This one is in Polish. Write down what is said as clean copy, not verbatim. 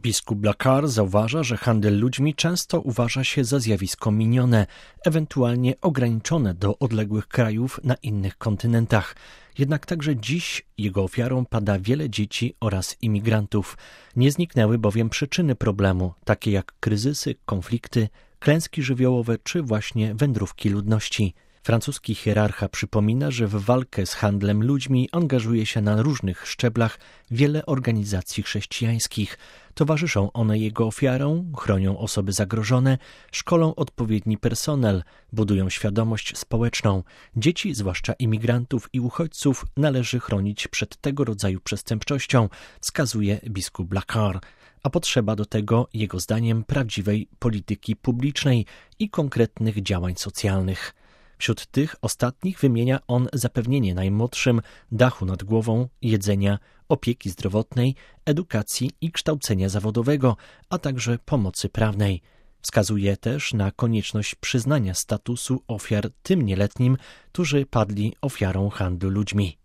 Biskup Blachar zauważa, że handel ludźmi często uważa się za zjawisko minione, ewentualnie ograniczone do odległych krajów na innych kontynentach. Jednak także dziś jego ofiarą pada wiele dzieci oraz imigrantów. Nie zniknęły bowiem przyczyny problemu, takie jak kryzysy, konflikty, klęski żywiołowe czy właśnie wędrówki ludności. Francuski hierarcha przypomina, że w walkę z handlem ludźmi angażuje się na różnych szczeblach wiele organizacji chrześcijańskich. Towarzyszą one jego ofiarom, chronią osoby zagrożone, szkolą odpowiedni personel, budują świadomość społeczną. Dzieci, zwłaszcza imigrantów i uchodźców, należy chronić przed tego rodzaju przestępczością, wskazuje biskup Blachar. A potrzeba do tego, jego zdaniem, prawdziwej polityki publicznej i konkretnych działań socjalnych. Wśród tych ostatnich wymienia on zapewnienie najmłodszym dachu nad głową, jedzenia, opieki zdrowotnej, edukacji i kształcenia zawodowego, a także pomocy prawnej. Wskazuje też na konieczność przyznania statusu ofiar tym nieletnim, którzy padli ofiarą handlu ludźmi.